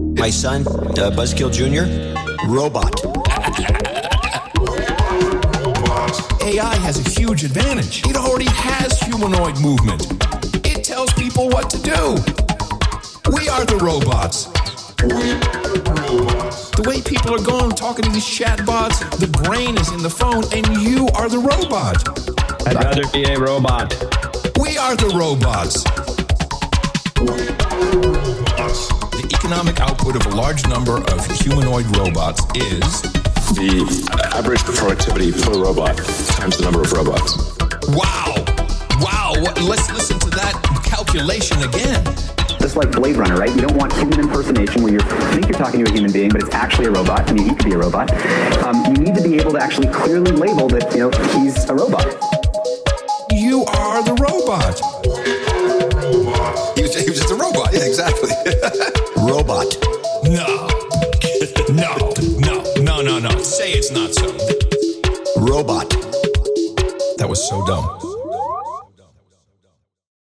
My son, Buzzkill Jr., robot. AI has a huge advantage. It already has humanoid movement. It tells people what to do. We are the robots. The way people are going, talking to these chatbots, the brain is in the phone, and you are the robot. I'd rather be a robot. We are the robots. The economic output of a large number of humanoid robots is the average productivity per robot times the number of robots. Wow. Let's listen to that calculation again. Just like Blade Runner, right? You don't want human impersonation where you think you're talking to a human being, but it's actually a robot. I mean, he could be a robot. You need to be able to actually clearly label that, he's a robot. You are the robot. He was just a robot. Yeah, exactly. Robot. No. Say it's not so. Robot. That was so dumb.